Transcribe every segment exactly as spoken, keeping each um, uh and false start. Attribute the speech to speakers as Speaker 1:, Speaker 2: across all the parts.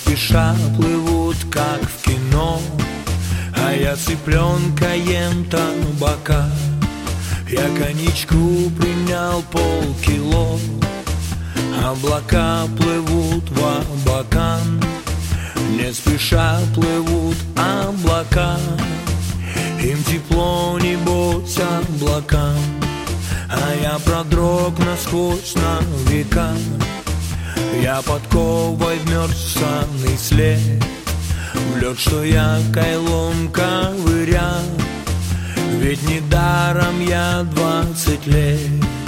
Speaker 1: спеша плывут, как в кино, а я цыпленка ем табака. Я коньячку принял полкило, облака плывут в Абакан. Не спеша плывут облака, им тепло, небось, облакам. А я продрог насквозь на века, я подковой вмерз в санный след, в лед, что я кайлом ковырял. Ведь недаром я двадцать лет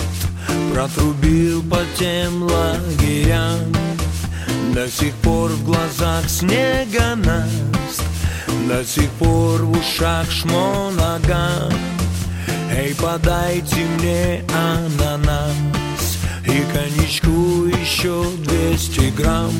Speaker 1: протрубил по тем лагерям. До сих пор в глазах снегонаст, до сих пор в ушах шмонаган. Эй, подайте мне ананас и коньячку еще двести грамм.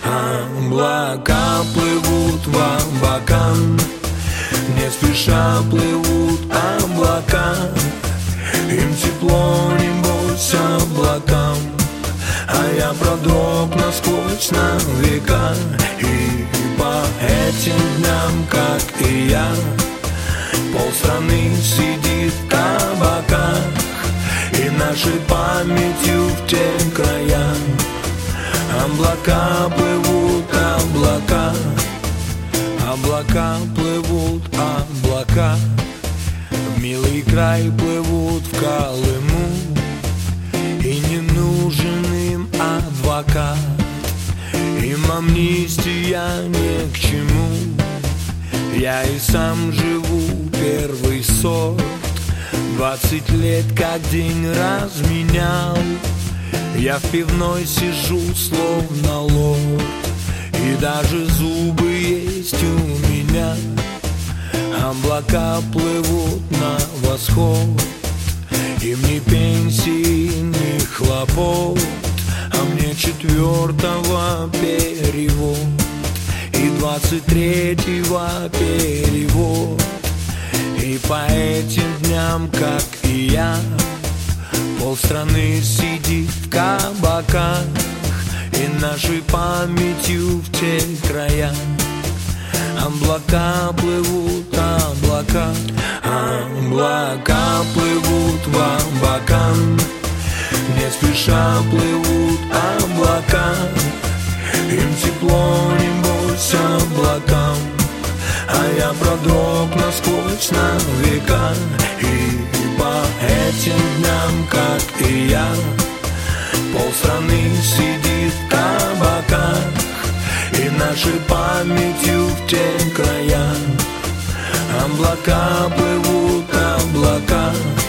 Speaker 1: Облака плывут в Абакан, не спеша плывут облака, им тепло, небось, облакам. А я продрог насквозь на века, и по этим дням, как и я, полстраны сидит в кабаках, и нашей памятью в те края облака плывут, облака, облака плывут, облака, в милый край плывут в Колыму, и не нужен им адвокат, им амнистия ни к чему. Я и сам живу первый сорт, двадцать лет как день разменял. Я в пивной сижу словно лорд, и даже зубы есть у меня. Облака плывут на восход, им ни пенсии, ни хлопот, а мне четвертого перевод и двадцать третьего перевод. И по этим дням, как и я, полстраны сидит в кабаках, и нашей памятью в те края облака плывут, облака, облака плывут в Абакан, не спеша плывут облака, им тепло, небось, облакам. А я продрог насквозь на века, и по этим дням, как и я, полстраны сидит в кабаках, и нашей памятью в те края облака плывут, облака.